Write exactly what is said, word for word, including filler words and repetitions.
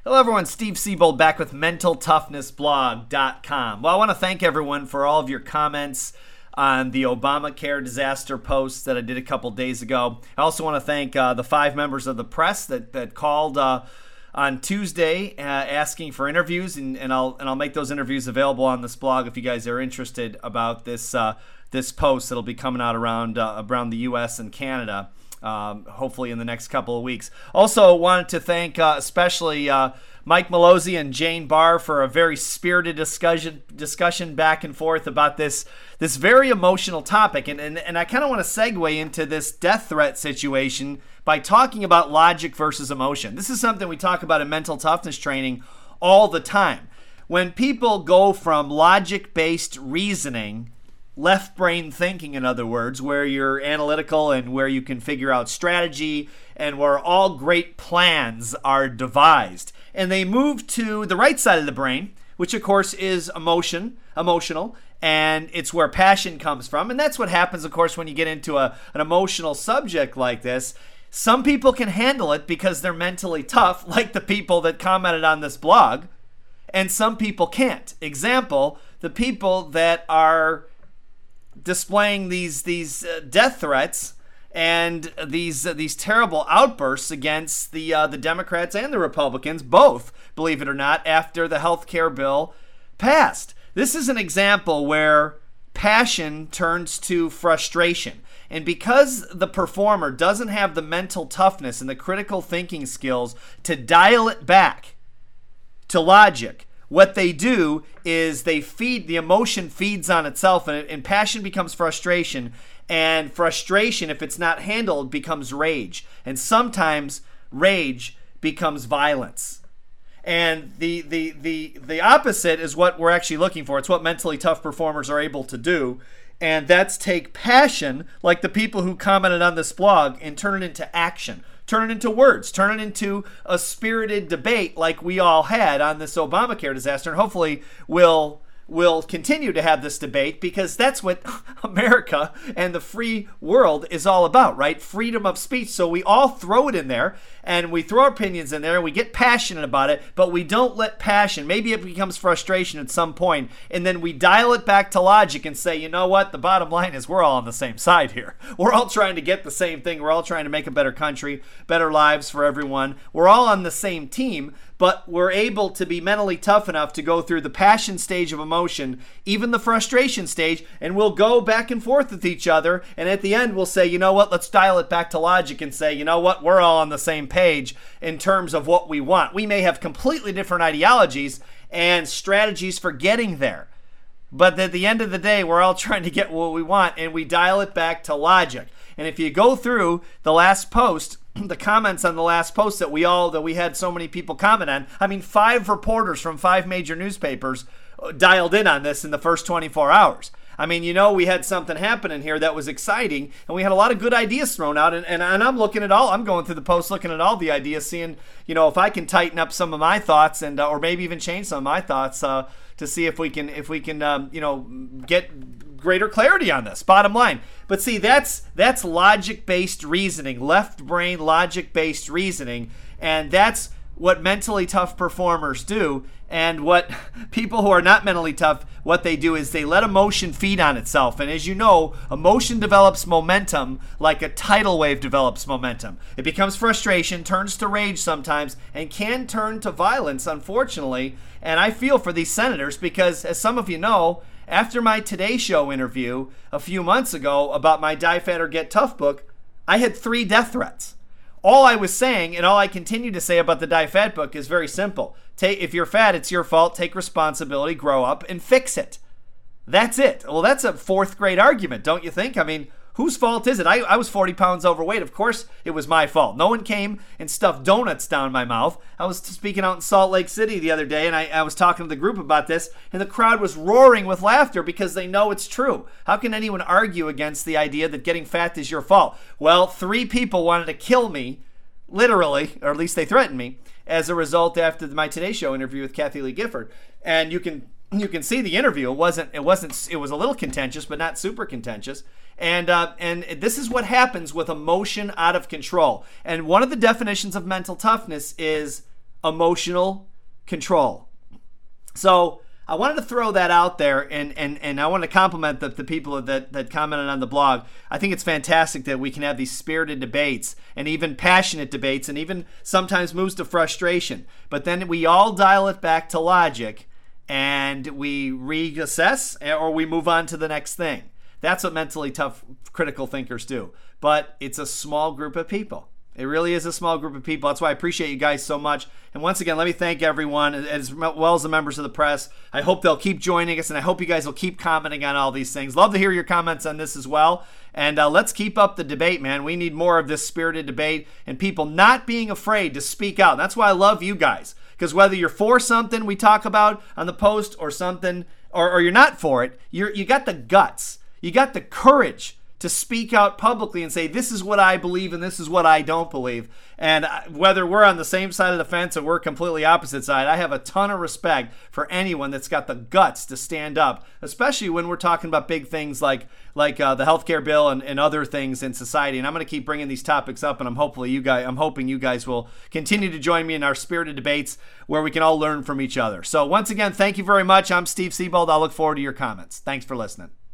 Hello everyone, Steve Siebold back with mental toughness blog dot com. Well, I want to thank everyone for all of your comments on the Obamacare disaster post that I did a couple days ago. I also want to thank uh, the five members of the press that, that called uh, on Tuesday uh, asking for interviews, and, and I'll and I'll make those interviews available on this blog if you guys are interested about this uh, this post that'll be coming out around uh, around the U S and Canada. Um, hopefully in the next couple of weeks. Also wanted to thank uh, especially uh, Mike Malozzi and Jane Barr for a very spirited discussion discussion back and forth about this this very emotional topic. And, and, and I kind of want to segue into this death threat situation by talking about logic versus emotion. This is something we talk about in mental toughness training all the time. When people go from logic-based reasoning, left brain thinking, in other words, where you're analytical and where you can figure out strategy and where all great plans are devised. And they move to the right side of the brain, which of course is emotion, emotional, and it's where passion comes from. And that's what happens, of course, when you get into a, an emotional subject like this. Some people can handle it because they're mentally tough, like the people that commented on this blog, and some people can't. Example, the people that are displaying these these uh, death threats and these uh, these terrible outbursts against the uh, the Democrats and the Republicans, both, believe it or not, after the health care bill passed. This is an example where passion turns to frustration. And because the performer doesn't have the mental toughness and the critical thinking skills to dial it back to logic, what they do is they feed, the emotion feeds on itself, and, and passion becomes frustration, and frustration, if it's not handled, becomes rage. And sometimes rage becomes violence. And the, the, the, the opposite is what we're actually looking for. It's what mentally tough performers are able to do, and that's take passion, like the people who commented on this blog, and turn it into action. Turn it into words, turn it into a spirited debate like we all had on this Obamacare disaster. And hopefully we'll, we'll continue to have this debate, because that's what America and the free world is all about, right? Freedom of speech. So we all throw it in there, and we throw our opinions in there, and we get passionate about it, but we don't let passion, maybe it becomes frustration at some point, and then we dial it back to logic and say, you know what, the bottom line is we're all on the same side here. We're all trying to get the same thing. We're all trying to make a better country, better lives for everyone. We're all on the same team, but we're able to be mentally tough enough to go through the passion stage of emotion, even the frustration stage, and we'll go back and forth with each other, and at the end we'll say, you know what, let's dial it back to logic and say, you know what, we're all on the same page in terms of what we want. We may have completely different ideologies and strategies for getting there, but at the end of the day, we're all trying to get what we want, and we dial it back to logic. And if you go through the last post, the comments on the last post that we all, that we had so many people comment on, I mean, five reporters from five major newspapers dialed in on this in the first twenty-four hours. I mean, you know, we had something happening here that was exciting, and we had a lot of good ideas thrown out, and, and, and I'm looking at all, I'm going through the post, looking at all the ideas, seeing, you know, if I can tighten up some of my thoughts, and uh, or maybe even change some of my thoughts uh, to see if we can, if we can, um, you know, get greater clarity on this, bottom line. But see, that's that's logic-based reasoning, left brain logic-based reasoning, and that's what mentally tough performers do. And what people who are not mentally tough, what they do is they let emotion feed on itself. And as you know, emotion develops momentum like a tidal wave develops momentum. It becomes frustration, turns to rage sometimes, and can turn to violence, unfortunately. And I feel for these senators because, as some of you know, after my Today Show interview a few months ago about my Die Fat or Get Tough book, I had three death threats. All I was saying, and all I continue to say about the Die Fat book, is very simple. Take, if you're fat, it's your fault. Take responsibility, grow up, and fix it. That's it. Well, that's a fourth grade argument, don't you think? I mean, whose fault is it? I, I was forty pounds overweight. Of course, it was my fault. No one came and stuffed donuts down my mouth. I was speaking out in Salt Lake City the other day, and I, I was talking to the group about this, and the crowd was roaring with laughter because they know it's true. How can anyone argue against the idea that getting fat is your fault? Well, three people wanted to kill me, literally, or at least they threatened me, as a result after my Today Show interview with Kathy Lee Gifford. And you can you can see the interview. It wasn't it wasn't it was a little contentious, but not super contentious. And uh, and this is what happens with emotion out of control. And one of the definitions of mental toughness is emotional control. So I wanted to throw that out there, and and, and I want to compliment the, the people that, that commented on the blog. I think it's fantastic that we can have these spirited debates and even passionate debates and even sometimes moves to frustration. But then we all dial it back to logic and we reassess or we move on to the next thing. That's what mentally tough critical thinkers do. But it's a small group of people. It really is a small group of people. That's why I appreciate you guys so much. And once again, let me thank everyone, as well as the members of the press. I hope they'll keep joining us, and I hope you guys will keep commenting on all these things. Love to hear your comments on this as well. And uh, let's keep up the debate, man. We need more of this spirited debate and people not being afraid to speak out. And that's why I love you guys, because whether you're for something we talk about on the post or something, or, or you're not for it, you're, you got the guts. You got the courage to speak out publicly and say, this is what I believe and this is what I don't believe. And whether we're on the same side of the fence or we're completely opposite side, I have a ton of respect for anyone that's got the guts to stand up, especially when we're talking about big things like like uh, the healthcare bill and, and other things in society. And I'm going to keep bringing these topics up, and I'm hopefully you guys, I'm hoping you guys will continue to join me in our spirited debates where we can all learn from each other. So once again, thank you very much. I'm Steve Siebold. I'll look forward to your comments. Thanks for listening.